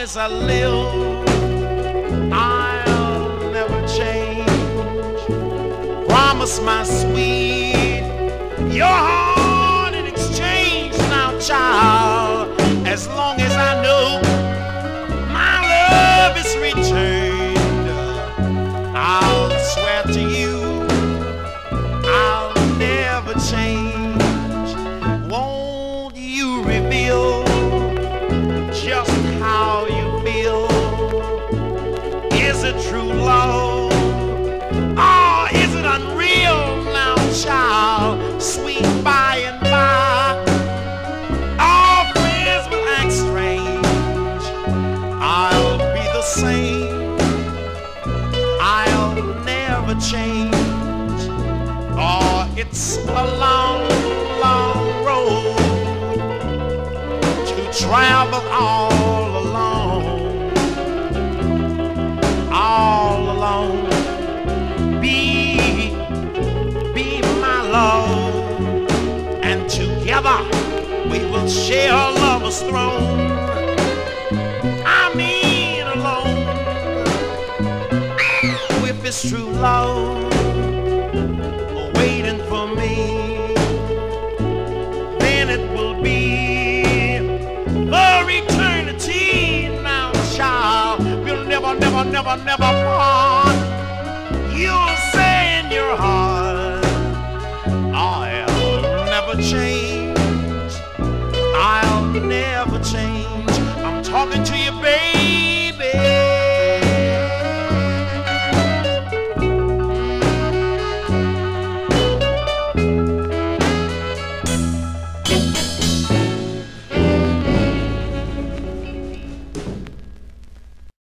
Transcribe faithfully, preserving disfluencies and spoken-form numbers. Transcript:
as I live, I'll never change. Promise my sweet, your heart in exchange now, child. As long as I know my love is returned, I'll swear to you I'll never change. Won't you reveal just how you feel? Is it true love, or is it unreal now, child? Sweet by and by, all friends will act strange. I'll be the same, I'll never change. Oh, it's a long, long road to travel all alone, all alone. Be, be my love, and together we will share a lover's throne. I mean alone. If it's true love waiting for me, then it will be for eternity now, child. We'll never, never, never, never part. You'll